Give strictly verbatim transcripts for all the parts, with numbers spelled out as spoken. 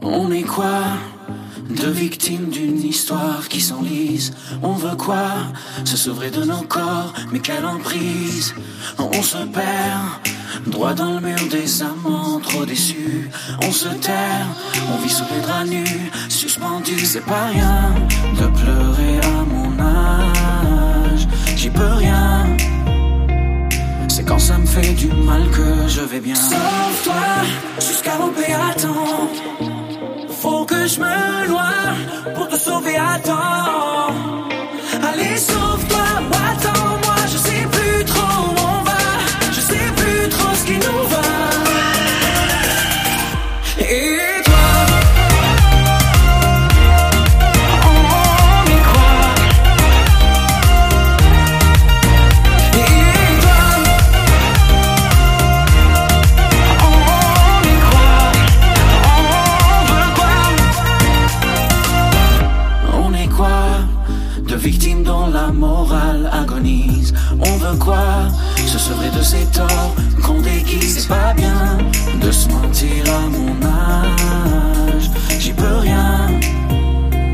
On est quoi? Deux victimes d'une histoire qui s'enlise. On veut quoi? Se sauver de nos corps, mais quelle emprise. On se perd, droit dans le mur des amants trop déçus. On se terre, on vit sous les draps nus, suspendus. C'est pas rien de pleurer à mon âge, j'y peux rien. C'est quand ça me fait du mal que je vais bien. Sauve-toi, jusqu'à l'ombre attends. Faut que je me noie pour te sauver à temps. Allez, sauve-toi ou attends-moi. Je sais plus trop où on va, je sais plus trop ce qui nous va. Et toi, on y croit. Et toi, on y croit. On veut quoi? On est quoi? De victimes dont la morale agonise. On veut quoi? Se sauver de ces torts qu'on déguise. C'est pas bien de se mentir à mon âge, j'y peux rien.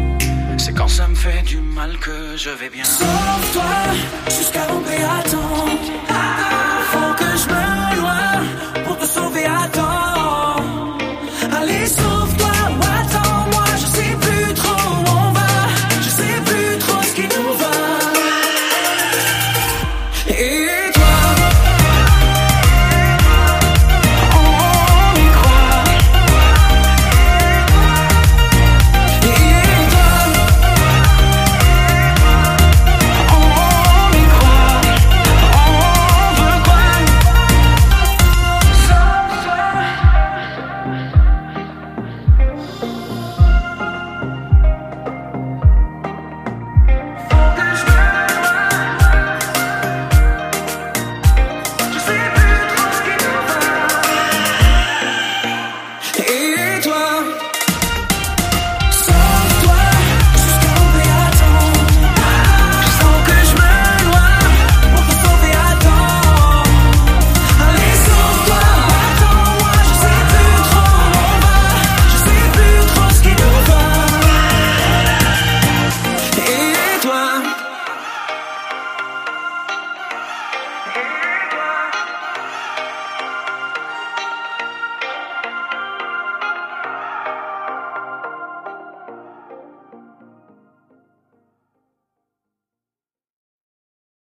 C'est quand ça me fait du mal que je vais bien. Sauve-toi, jusqu'à l'ombre attends.